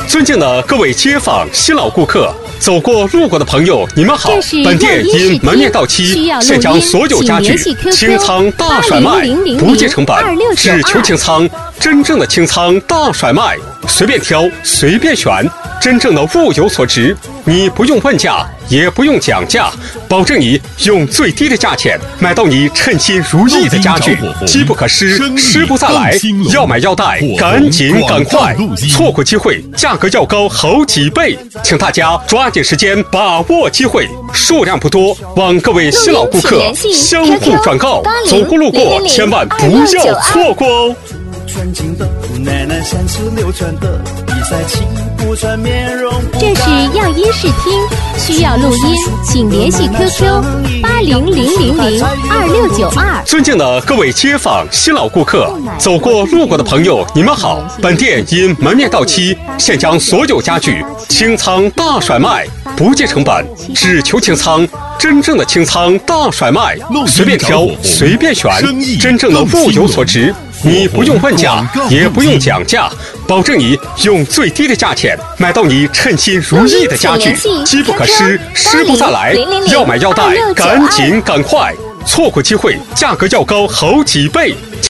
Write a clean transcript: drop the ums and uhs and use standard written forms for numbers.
尊敬的各位街坊、新老顾客、走过路过的朋友，你们好！本店因门面到期，现将所有家具清仓大甩卖，不计成本，只求清仓。真正的清仓大甩卖，随便挑，随便选，真正的物有所值。你不用问价，也不用讲价，保证你用最低的价钱买到你称心如意的家具，机不可失，失不再来。要买要带，赶紧赶快，错过机会，价格要高好几倍。请大家抓紧时间，把握机会，数量不多，望各位新老顾客相互转告，走过路过千万不要错过哦。 纯净的奶奶像是流传的比赛情不传面容不这是样音视听，需要录音请联系 QQ 8000022692。 尊敬的各位街坊、新老顾客、走过路过的朋友，你们好！本店因门面到期，现将所有家具清仓大甩卖，不计成本，只求清仓。真正的清仓大甩卖，随便挑，随便选，真正的物有所值。你不用问价，也不用讲价，保证你用最低的价钱买到你称心如意的家具，机不可失，失不再来。要买要带，赶紧赶快，错过机会，价格要高好几倍。